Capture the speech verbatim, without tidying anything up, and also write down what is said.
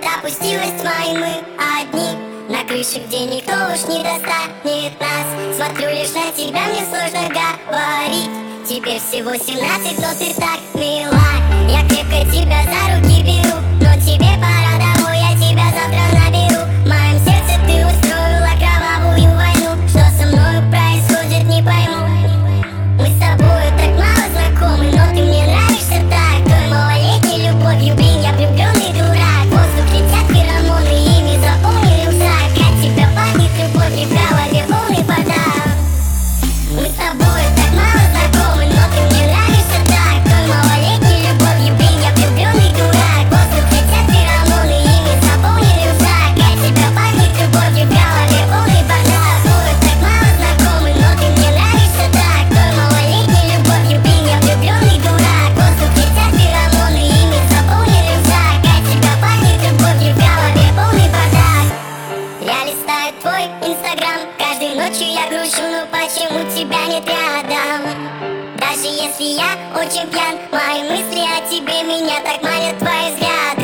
опустилась тьма, и мы одни на крыше, где никто уж не достанет нас. Смотрю лишь на тебя, мне сложно говорить. Тебе всего семнадцать, но ты так мила. Я крепко тебя за руки беру, но тебе пора домой, я тебя завтра наберу. В моем сердце ты устроила кровавую войну. Что со мною происходит, не пойму. Мы с тобою так мало знакомы, но ты мне нравишься так. Той малолетней любовью, блин, я влюбленный дурак. В воздух летят феромоны, ими заполни рюкзак. От тебя пахнет любовью, в голове полный бардак. Мы с тобою так мало знакомы, но ты мне нравишься так. Той малолетней любовью, блин, я влюбленный дурак. В воздух летят феромоны, ими заполни рюкзак. От тебя пахнет любовью, в голове полный бардак. Мы так мало знакомы, но ты мне нравишься так. Той малолетней любовью, блин, я влюбленный дурак. В воздух летят феромоны, ими заполни рюкзак. От тебя пахнет любовью, в голове полный бардак. Я листаю твой инстаграм, каждой ночью я грущу, но почему тебя нет рядом? Даже если я очень пьян, мои мысли о тебе меня так манят твои взгляды.